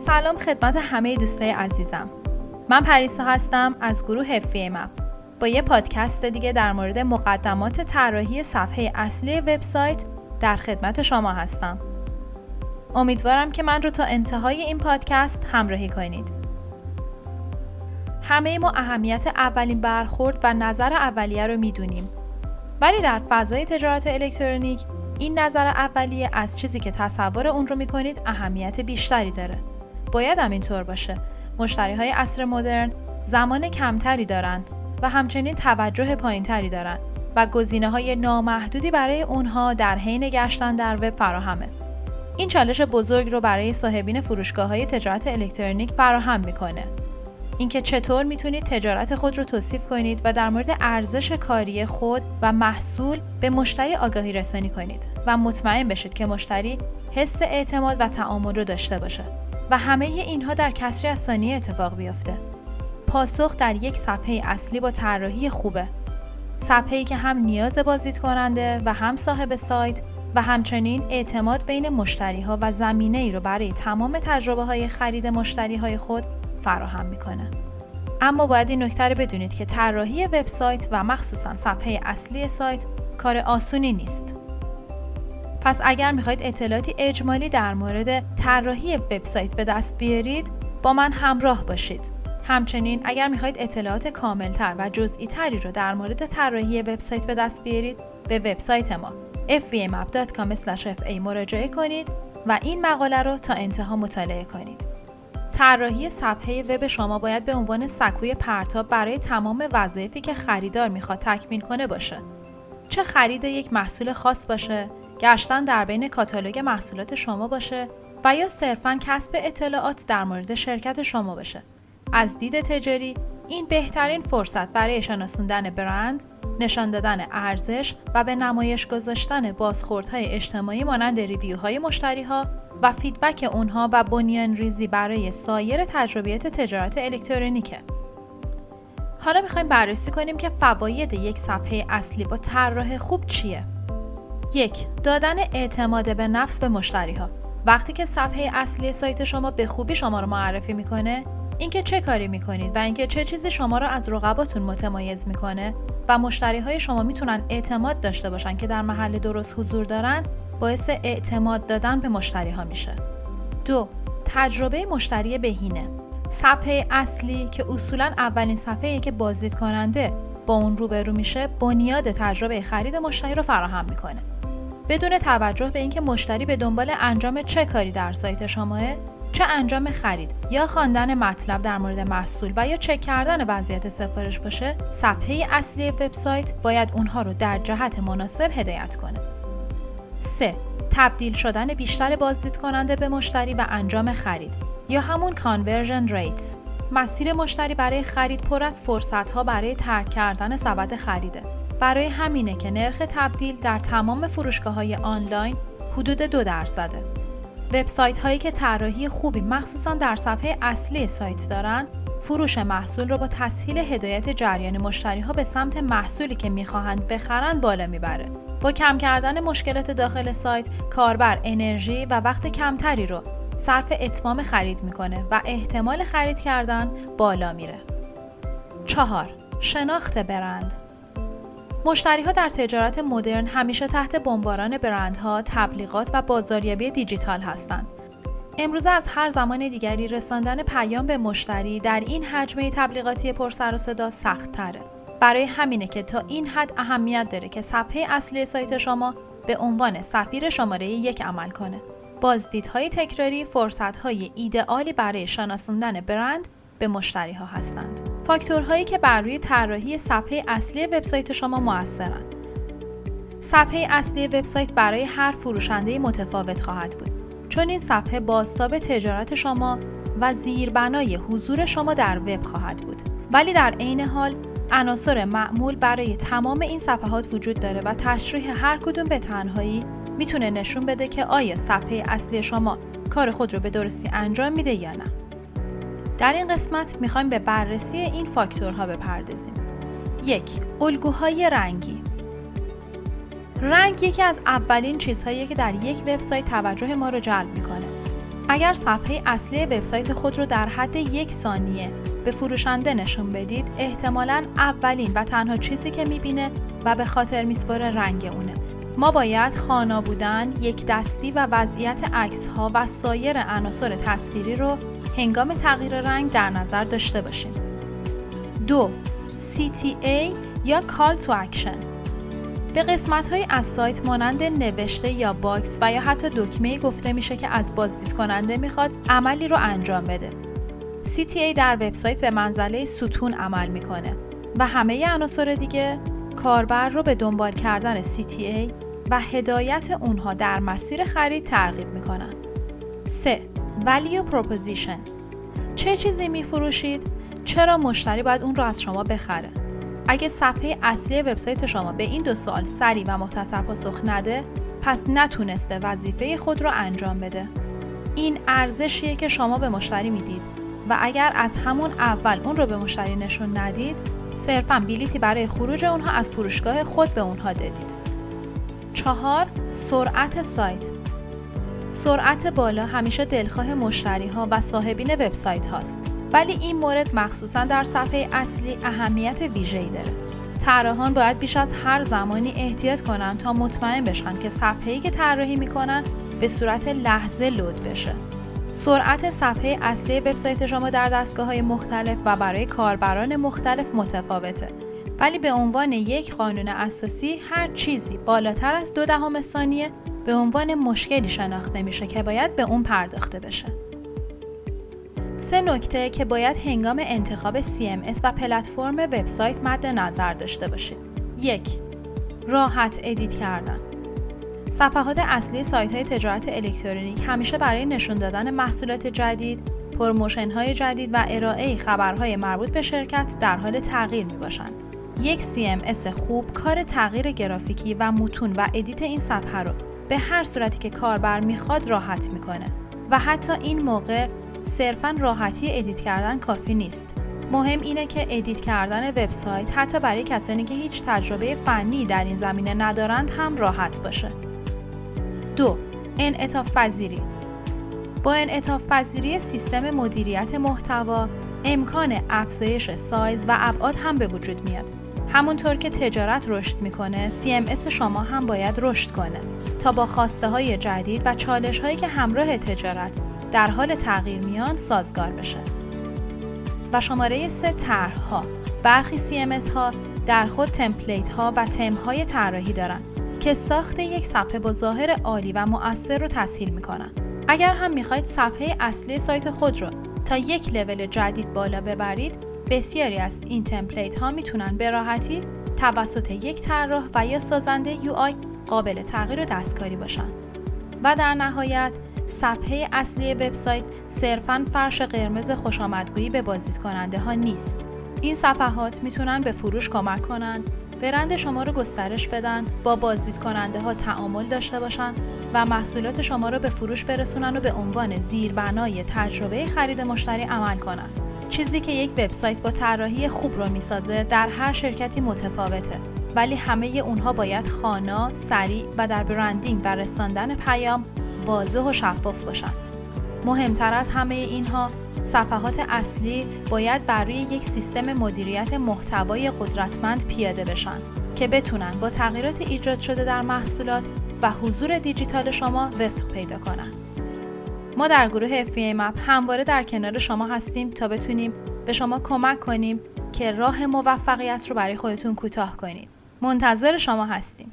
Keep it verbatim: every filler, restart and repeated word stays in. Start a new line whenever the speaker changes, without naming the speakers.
سلام خدمت همه دوستای عزیزم. من پریسا هستم از گروه اف وی ام اپ. با یه پادکست دیگه در مورد مقدمات طراحی صفحه اصلی وبسایت در خدمت شما هستم. امیدوارم که من رو تا انتهای این پادکست همراهی کنید. همه ما اهمیت اولین برخورد و نظر اولیه رو میدونیم. ولی در فضای تجارت الکترونیک این نظر اولیه از چیزی که تصور اون رو میکنید اهمیت بیشتری داره. باید هم اینطور باشه. مشتریهای عصر مدرن زمان کمتری دارن و همچنین توجه پایینتری دارن و گزینه‌های نامحدودی برای اونها در حین گشتن در وب فراهمه. این چالش بزرگ رو برای صاحبین فروشگاه‌های تجارت الکترونیک فراهم میکنه. اینکه چطور میتونید تجارت خود رو توصیف کنید و در مورد ارزش کاری خود و محصول به مشتری آگاهی رسانی کنید و مطمئن بشید که مشتری حس اعتماد و تعامل رو داشته باشه و همه اینها در کسری از ثانیه اتفاق بیفته. پاسخ در یک صفحه اصلی با طراحی خوبه. صفحه‌ای که هم نیاز بازدید کننده و هم صاحب سایت و همچنین اعتماد بین مشتری‌ها و زمینه‌ای رو برای تمام تجربه‌های خرید مشتری‌های خود فراهم میکنه. اما باید این نکته رو بدونید که طراحی وبسایت و مخصوصاً صفحه اصلی سایت کار آسونی نیست. پس اگر میخواید اطلاعاتی اجمالی در مورد طراحی وبسایت به دست بیارید، با من همراه باشید. همچنین اگر میخواید اطلاعات کاملتر و جزئی تری رو در مورد طراحی وبسایت به دست بیارید، به وبسایت ما اف وی ام اپ دات کام اسلش اف ای مراجعه کنید و این مقاله رو تا انتها مطالعه کنید. طراحی صفحه وب شما باید به عنوان سکوی پرتاب برای تمام وظایفی که خریدار میخواد تکمیل کنه باشه. چه خرید یک محصول خاص باشه، گشتن در بین کاتالوگ محصولات شما باشه و یا صرفاً کسب اطلاعات در مورد شرکت شما باشه. از دید تجاری این بهترین فرصت برای شناسوندن برند، نشان دادن ارزش و به نمایش گذاشتن بازخوردهای اجتماعی مانند ریویوهای مشتری‌ها و فیدبک اونها و بنیان ریزی برای سایر تجربیات تجارت الکترونیکه. حالا میخوایم بررسی کنیم که فواید یک صفحه اصلی با طراح خوب چیه؟ یک، دادن اعتماد به نفس به مشتری‌ها. وقتی که صفحه اصلی سایت شما به خوبی شما رو معرفی میکنه، اینکه چه کاری میکنید و اینکه چه چیزی شما رو از رقباتون متمایز میکنه و مشتری‌های شما میتونن اعتماد داشته باشن که در محل درست حضور دارن، باعث اعتماد دادن به مشتری‌ها میشه. دو، تجربه مشتری بهینه. صفحه اصلی که اصولاً اولین صفحه‌ای که بازدید کننده با اون روبرو میشه، بنیاد تجربه خرید مشتری رو فراهم میکنه. بدون توجه به اینکه مشتری به دنبال انجام چه کاری در سایت شماه، چه انجام خرید یا خواندن مطلب در مورد محصول و یا چک کردن وضعیت سفارش باشه، صفحه اصلی وبسایت باید اونها رو در جهت مناسب هدایت کنه. سه، تبدیل شدن بیشتر بازدید کننده به مشتری و انجام خرید یا همون conversion rate. مسیر مشتری برای خرید پر از فرصت‌ها برای ترک کردن سبد خریده. برای همینه که نرخ تبدیل در تمام فروشگاه‌های آنلاین حدود دو درصده. وبسایت هایی که طراحی خوبی مخصوصاً در صفحه اصلی سایت دارن، فروش محصول رو با تسهیل هدایت جریان مشتری ها به سمت محصولی که میخواهند بخرن بالا میبره. با کم کردن مشکلات داخل سایت، کاربر انرژی و وقت کمتری رو صرف اتمام خرید میکنه و احتمال خرید کردن بالا میره. چهار، شناخت برند. مشتری‌ها در تجارت مدرن همیشه تحت بمباران برندها، تبلیغات و بازاریابی دیجیتال هستند. امروزه از هر زمان دیگری رساندن پیام به مشتری در این حجمه تبلیغاتی پر سر و صدا سخت‌تره. برای همینه که تا این حد اهمیت داره که صفحه اصلی سایت شما به عنوان سفیر شماره یک عمل کنه. بازدیدهای تکراری فرصت‌های ایدئالی برای شناساندن برند به مشتری‌ها هستند. فاکتورهایی که بر روی طراحی صفحه اصلی وبسایت شما مؤثرن. صفحه اصلی وبسایت برای هر فروشنده متفاوت خواهد بود، چون این صفحه بازتاب تجارت شما و زیربنای حضور شما در وب خواهد بود. ولی در عین حال عناصر معمول برای تمام این صفحات وجود داره و تشریح هر کدوم به تنهایی میتونه نشون بده که آیا صفحه اصلی شما کار خود رو به درستی انجام میده یا نه. در این قسمت میخوایم به بررسی این فاکتورها بپردازیم. یک، الگوهای رنگی. رنگ یکی از اولین چیزهاییه که در یک وبسایت توجه ما رو جلب میکنه. اگر صفحه اصلی وبسایت خود رو در حد یک ثانیه به فروشنده نشون بدید، احتمالاً اولین و تنها چیزی که میبینه و به خاطر میسپاره رنگ اونه. ما باید خوانا بودن، یک دستی و وضعیت عکس‌ها و سایر عناصر تصویری رو هنگام تغییر رنگ در نظر داشته باشیم. دو. سی تی ای یا Call to Action. به قسمت‌های از سایت مانند نوشته یا باکس و یا حتی دکمه‌ای گفته میشه که از بازدید کننده میخواد عملی رو انجام بده. سی تی ای در وبسایت به منزله ستون عمل میکنه و همه عناصر دیگه کاربر رو به دنبال کردن سی تی ای و هدایت اونها در مسیر خرید ترغیب میکنن. سه. Value Proposition. چه چیزی میفروشید؟ چرا مشتری باید اون رو از شما بخره؟ اگه صفحه اصلی وبسایت شما به این دو سوال سریع و مختصر پاسخ نده، پس نتونسته وظیفه خود رو انجام بده. این ارزشیه که شما به مشتری میدید و اگر از همون اول اون رو به مشتری نشون ندید، صرفاً بلیتی برای خروج اونها از فروشگاه خود به اونها دادید. چهار. سرعت سایت. سرعت بالا همیشه دلخواه مشتری ها و صاحبین وبسایت هاست، ولی این مورد مخصوصاً در صفحه اصلی اهمیت ویژه‌ای داره. طراحان باید بیش از هر زمانی احتیاط کنن تا مطمئن بشن که صفحه‌ای که طراحی میکنن به صورت لحظه لود بشه. سرعت صفحه اصلی وبسایت شما در دستگاه‌های مختلف و برای کاربران مختلف متفاوته، ولی به عنوان یک قانون اساسی هر چیزی بالاتر از دو دهم ثانیه به عنوان مشکلی شناخته میشه که باید به اون پرداخته بشه. سه نکته که باید هنگام انتخاب سی ام اس و پلتفرم وبسایت مد نظر داشته باشید. یک. راحت ادیت کردن. صفحات اصلی سایت‌های تجارت الکترونیک همیشه برای نشون دادن محصولات جدید، پروموشن‌های جدید و ارائه خبرهای مربوط به شرکت در حال تغییر میباشند. یک سی ام اس خوب کار تغییر گرافیکی و متون و ادیت این صفحه رو به هر صورتی که کاربر میخواد راحت میکنه و حتی این موقع صرفاً راحتی ادیت کردن کافی نیست. مهم اینه که ادیت کردن وبسایت حتی برای کسانی که هیچ تجربه فنی در این زمینه ندارند هم راحت باشه. دو. انعطاف پذیری. با انعطاف پذیری سیستم مدیریت محتوا، امکان افزایش سایز و ابعاد هم به وجود میاد. همونطور که تجارت رشد میکنه، سی ام اس شما هم باید رشد کنه تا با خواسته های جدید و چالش هایی که همراه تجارت در حال تغییر میان سازگار بشه. و شماره سه. طرح‌ها. برخی سی ام اس ها در خود تمپلیت ها و تم های طراحی دارن که ساخت یک صفحه با ظاهر عالی و مؤثر رو تسهیل میکنن. اگر هم میخواید صفحه اصلی سایت خود رو تا یک لول جدید بالا ببرید، بسیاری از این تمپلیت ها میتونن به راحتی توسط یک طراح و یا سازنده یو آی قابل تغییر و دستکاری باشن. و در نهایت، صفحه اصلی وبسایت صرفاً فرش قرمز خوشامدگویی به بازدید کننده ها نیست. این صفحات میتونن به فروش کمک کنن، برند شما رو گسترش بدن، با بازدید کننده ها تعامل داشته باشن و محصولات شما رو به فروش برسونن و به عنوان زیربنای تجربه خرید مشتری عمل کنن. چیزی که یک وبسایت با طراحی خوب رو میسازه در هر شرکتی متفاوته، ولی همه اونها باید خوانا، سریع و در برندینگ و رساندن پیام واضح و شفاف باشن. مهمتر از همه اینها، صفحات اصلی باید بر روی یک سیستم مدیریت محتوای قدرتمند پیاده بشن که بتونن با تغییرات ایجاد شده در محصولات و حضور دیجیتال شما وفق پیدا کنن. ما در گروه اف بی ای Map همواره در کنار شما هستیم تا بتونیم به شما کمک کنیم که راه موفقیت رو برای خودتون کوتاه کنید. منتظر شما هستیم.